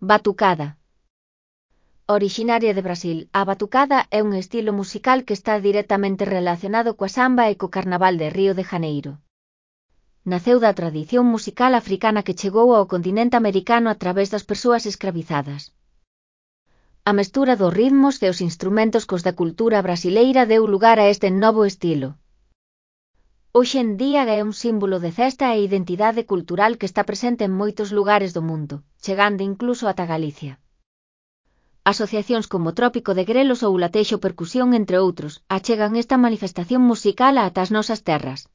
Batucada. Orixinaria de Brasil, a batucada é un estilo musical que está directamente relacionado coa samba e co Carnaval de Río de Janeiro. Naceu da tradición musical africana que chegou ao continente americano a través das persoas escravizadas. A mestura dos ritmos e os instrumentos cos da cultura brasileira deu lugar a este novo estilo. Hoxe en día é un símbolo de festa e identidade cultural que está presente en moitos lugares do mundo, chegando incluso ata Galicia. Asociacións como Trópico de Grelos ou Latexo Percusión, entre outros, achegan esta manifestación musical ata as nosas terras.